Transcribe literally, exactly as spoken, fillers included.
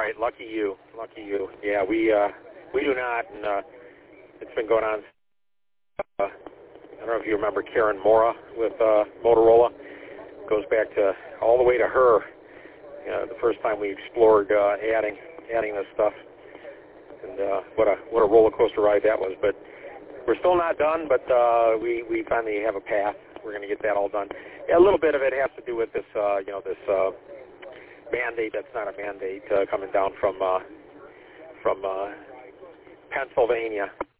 right, lucky you, lucky you. Yeah, we uh, we do not, and uh, it's been going on. Uh, I don't know if you remember Karen Mora with uh, Motorola. It goes back to all the way to her. Uh, the first time we explored uh, adding adding this stuff, and uh, what a what a roller coaster ride that was. But we're still not done. But uh, we we finally have a path. We're going to get that all done. Yeah, a little bit of it has to do with this, uh, you know, this uh, mandate. That's not a mandate uh, coming down from uh, from uh, Pennsylvania.